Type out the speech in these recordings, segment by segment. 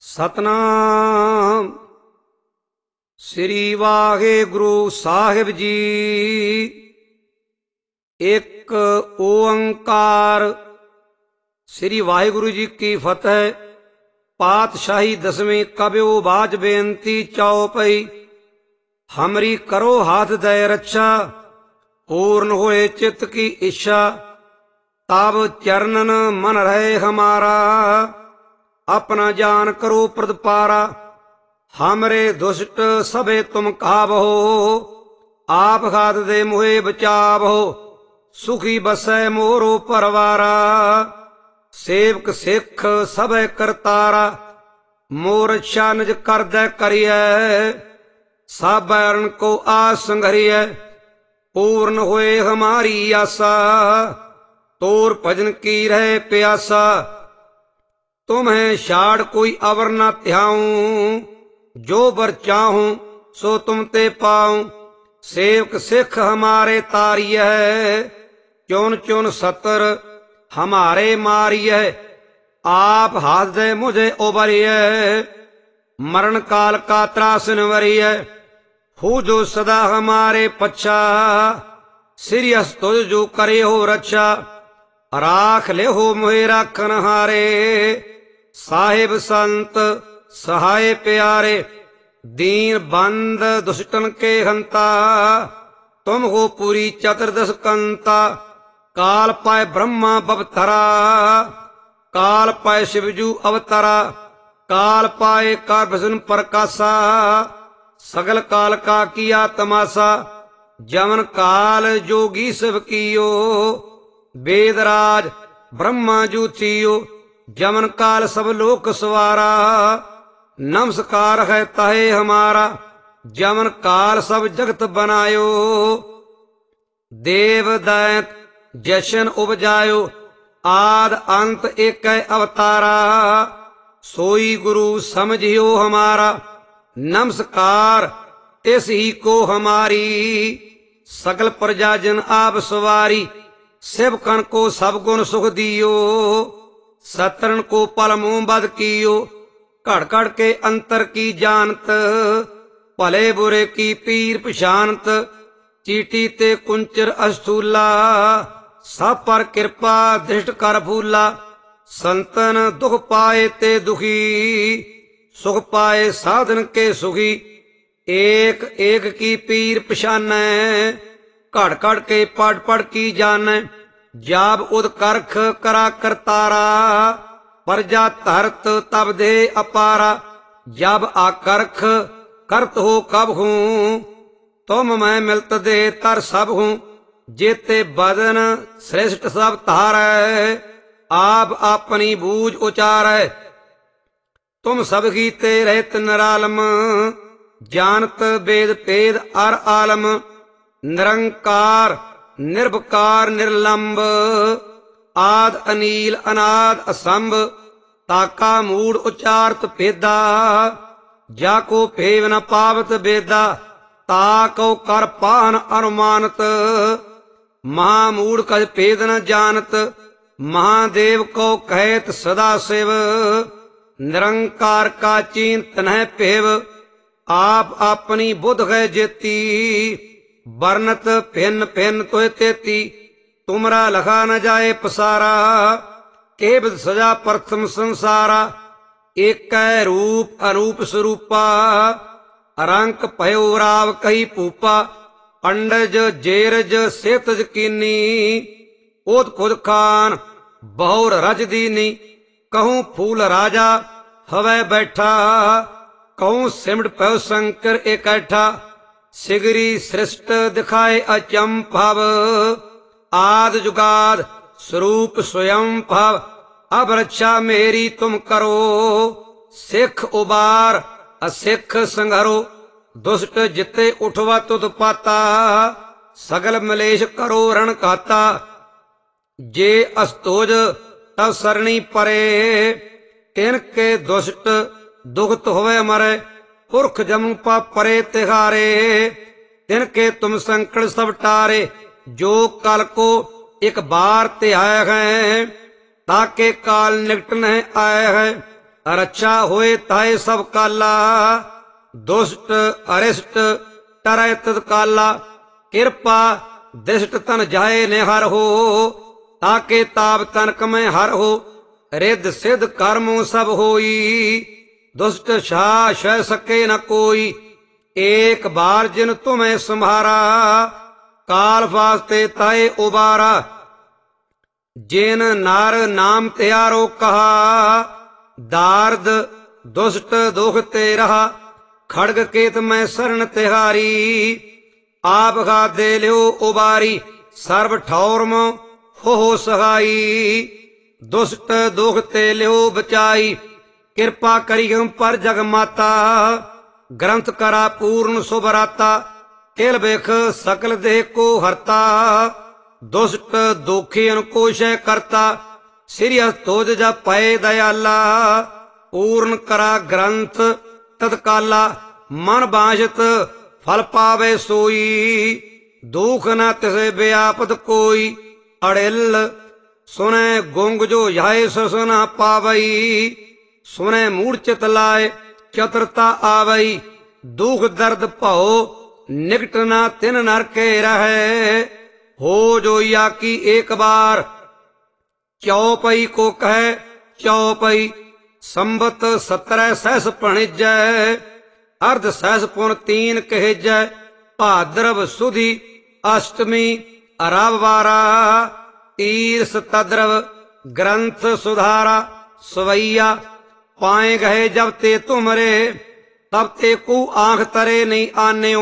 ਸਤਨਾਮ ਸ੍ਰੀ ਵਾਹਿਗੁਰੂ ਸਾਹਿਬ ਜੀ। ਇੱਕ ਓੰਕਾਰ। ਸ੍ਰੀ ਵਾਹਿਗੁਰੂ ਜੀ ਕੀ ਫਤਿਹ। ਪਾਤਸ਼ਾਹੀ ਦਸਵੇਂ ਕਬਿਓ ਬਾਜ ਬੇਨਤੀ ਚਉਪਈ। ਹਮਰੀ ਕਰੋ ਹਾਥ ਦੈ ਰੱਛਾ, पूर्ण होए चित्त की इच्छा। तब चरणन मन रहे हमारा, अपना जान करो प्रदपारा। हमरे दुष्ट सबे तुम काबहो, आप घात दे मोहे बचावहो। सुखी बसै मोरो परवारा, सेवक सिख सबे करतारा। मोर रक्षा निज कर दै करियै, सब बैरन को आस संघरियै। पूर्ण होए हमारी आशा, तोर भजन की रहे प्यासा। तुम्हें छाड़ कोई अवर न ध्याऊं, जो बर चाहूं सो तुम ते पाऊं। सेवक सिख हमारे तारिय, चुन चुन सतर हमारे मारिय। आप हाथ दे मुझे उबरिय, मरण काल का त्रासन वरिय। हो जो सदा हमारे पच्छा, श्री तुझ जो करे हो रक्षा। राख ले हो मोहे राखन हारे, साहिब संत सहाय प्यारे। दीन बंद दुष्टन के हंता, तुम हो पूरी चतुर्दश कंता। काल पाए ब्रह्मा बवतरा, काल पाए शिवजू अवतरा। काल पाए कर भजन प्रकाशा, सगल काल का किया तमाशा। जमन काल जोगी शिव कियो, वेदराज ब्रह्मा जू थियो। जमन काल सब लोक सवारा, नमस्कार है तहे हमारा। जमन काल सब जगत बनायो, देव दैत जशन उपजायो। आद अंत एक अवतारा, सोई गुरु समझियो हमारा। नमस्कार तिस ही को हमारी, सकल प्रजा जन आप सवारी। सेवकन को सब गुण सुख दियो, सतरन को पल मुंह बद कियो। घड़ घड़ के अंतर की जानत, भले बुरे की पीर पछानत। चीटी ते कुंचर अस्थूला, सब पर कृपा दृष्ट कर फूला। संतन दुख पाए ते दुखी, सुख पाए साधन के सुखी। एक एक की पीर पछानै, घड़ घड़ के पढ़ पढ़ की जानै। जाब उद करख करा करतारा, प्रजा धरत तब दे अपारा। जब आकरख करत हो कब हूँ, तुम मैं मिलत दे तर सब हूँ। जेते बदन श्रेष्ठ सब तारै, आप अपनी बूझ उचारै। तुम सब गीते रहत निरालम, जानत वेद भेद अर आलम। निरंकार निर्विकार निर्लंब, आद अनील अनाद असंभ। ताका मूड उचारत भेदा, जाको भेव न पावत बेदा। ताको कर पाहन अनुमानत, महामूड कज भेद न जानत। महादेव को कहत सदा शिव, निरंकार का चिंत न पेव। आप अपनी बुध है जेती, बरनत भिन्न भिन्न तुह तेती। तुमरा लखा न जाए पसारा, केवल सजा प्रथम संसारा। एक रूप अरूप स्वरूपा, रंक भयो राव कही पूपा। अंडज जेरज सेतज कीनी, ओत खुद खान बहुर रज दीनी। कहूं फूल राजा हवै बैठा, कहूं सिमट पयो शंकर इकट्ठा। सिगरी सृष्ट दिखाए अचंभव, आद जुगाद स्वरूप स्वयं भव। अब रक्षा मेरी तुम करो, सिख उबार असिख संघरो। दुष्ट जिते उठवा तुद पाता, सगल मलेश करो रण काता। जे अस्तोज तब सरणी परे, तिनके दुष्ट दुखत होवे मरे। पुरख जम पा परे तिहारे, तिनके तुम संकट सब टारे। जो कल को एक बार ते आए हैं, ताके काल निकट नहीं आए हैं। ਰੱਛਾ ਹੋਏ ਤਾਏ ਸਭ ਕਾਲਾ। ਦੁਸ਼ਟ ਅਰਿਸ਼ਟ ਟਰੈ ਤਦ ਕਾਲਾ। ਕਿਰਪਾ ਦਿਸ਼ਟ ਤਨ ਜਾਏ ਨਿਹਰ ਹੋ। ਤਾਕੇ ਤਾਪ ਤਨਕ ਮੈਂ ਹਰ ਹੋ। ਰਿੱਧ ਸਿੱਧ ਕਰਮੋ ਸਭ ਹੋਈ। ਦੁਸ਼ਟ ਛਾ ਛੈ ਸਕੇ ਨ ਕੋਈ। ਏਕ ਬਾਰ ਜਿਨ ਤੁਮੈ ਸੰਭਾਰਾ। ਕਾਲ ਫਾਸਤੇ ਤਾਏ ਉਬਾਰਾ। ਜਿਨ ਨਰ ਨਾਮ ਤਿਆਰੋ ਕਹਾ। ਦਾਰਦ ਦੁਸ਼ਟ ਦੁਖ ਤੇ ਰਹਾ। ਖੜਗ ਕੇਤ ਮੈਂ ਸਰਨ ਤਿਹਾਰੀ। ਆਪ ਖਾਦੇ ਲਿਓ ਉਬਾਰੀ। ਸਰਬ ਠੌਰ ਮੋ ਹੋ ਸਹਾਈ। ਦੁਸ਼ਟ ਦੁਖ ਤੇ ਲਿਓ ਬਚਾਈ। ਕਿਰਪਾ ਕਰੀ ਹਮ ਪਰ ਜਗ ਮਾਤਾ। ਗ੍ਰੰਥ ਕਰਾ ਪੂਰਨ ਸੁਭਰਾਤਾ। ਕਿਲ ਬਿਖ ਸਕਲ ਦੇਹ ਕੋ ਹਰਤਾ। ਦੁਸ਼ਟ ਦੋਖੀਨ ਕੋ ਸ਼ੈ ਕਰਤਾ। ਸ੍ਰੀ ਹਰਿ ਤੋਜ ਜਪੈ ਦਇਆਲਾ। ਪੂਰਨ ਕਰਾ ਗ੍ਰੰਥ ਤਤਕਾਲਾ। ਮਨ ਬਾਝਤ ਫਲ ਪਾਵੇ ਸੋਈ। ਦੁਖ ਨ ਤਿਸੈ ਵਿਆਪਤ ਕੋਈ। ਅੜਿਲ ਸੁਨੈ ਗੁੰਗ ਜੋ ਜਾਏ ਸਸ ਨ ਪਾਵਈ। ਸੁਨੈ ਮੂੜ ਚਿਤ ਲਾਏ ਚਤੁਰਤਾ ਆਵਈ। ਦੁਖ ਦਰਦ ਭਉ ਨਿਕਟ ਨਾ ਤਿਨ ਨਰ ਕੇ ਰਹੈ। ਹੋ ਜੋਈਆ ਕੀ ਏਕ ਬਾਰ। ਚਉਪਈ ਕੋ ਕਹਿ ਚਉਪਈ। ਸੰਬਤ 17 ਸਹਿਸ ਭਣਿਜੈ। ਅਰਧ ਸਹਿਸ ਪੁਨ ਤੀਨ ਕਹਿਜੈ। ਭਾਦਰਵ ਸੁਦੀ ਅਸ਼ਟਮੀ ਅਰਵਵਾਰਾ। ਤੀਰਸ ਤਦਰਵ ਗ੍ਰੰਥ ਸੁਧਾਰਾ। ਸਵਈਆ ਪਾਏ ਗਏ ਜਬ ਤੇ ਤੁਮਰੇ। ਤਬ ਤੇ ਕੂ ਆਂਖ ਤਰੇ ਨਹੀਂ ਆਨਿਓ।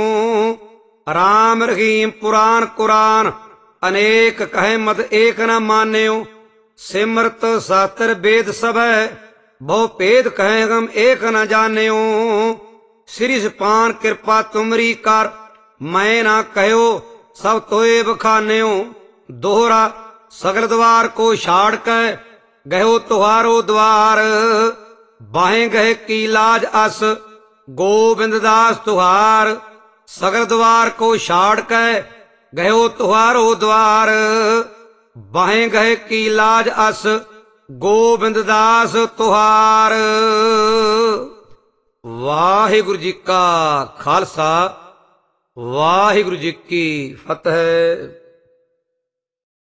ਰਾਮ ਰਹੀਮ ਪੁਰਾਨ ਕੁਰਾਨ। ਅਨੇਕ ਕਹੇ ਮਤ ਏਕ ਨ ਮਾਨਿਓ। ਸਿਮਰਤ ਸਾਤਰ ਵੇਦ ਸਭੈ। ਬਹੁ ਭੇਦ ਕਹੇ ਹਮ ਏਕ ਨ ਜਾਣਿਓ। ਸ੍ਰੀ ਸਪਾਨ ਕਿਰਪਾ ਤੁਮਰੀ ਕਰ। ਮੈਂ ਨਾ ਕਹਿਓ ਸਭ ਤੋਏ ਬਖਾਨਿਓ। ਦੋਹਰਾ ਸਗਲ ਦਵਾਰ ਕੋ ਛਾੜ ਕੇ ਗਇਓ ਤੁਹਾਰੋ ਦਵਾਰ। ਬਾਹੇ ਗਏ ਕੀ ਲਾਜ ਅਸ ਗੋਬਿੰਦ ਦਾਸ ਤੁਹਾਰ। ਸਗਲ ਦਵਾਰ ਕੋ ਛਾੜ ਕੇ ਗਇਓ ਤੁਹਾਰੋ ਦਵਾਰ। ਬਾਹੇ ਗਏ ਕੀ ਲਾਜ ਅਸ ਗੋਬਿੰਦ ਦਾਸ ਤੁਹਾਰ। ਵਾਹਿਗੁਰੂ ਜੀ ਕਾ ਖਾਲਸਾ ਵਾਹਿਗੁਰੂ ਜੀ ਕੀ ਫਤਿਹ।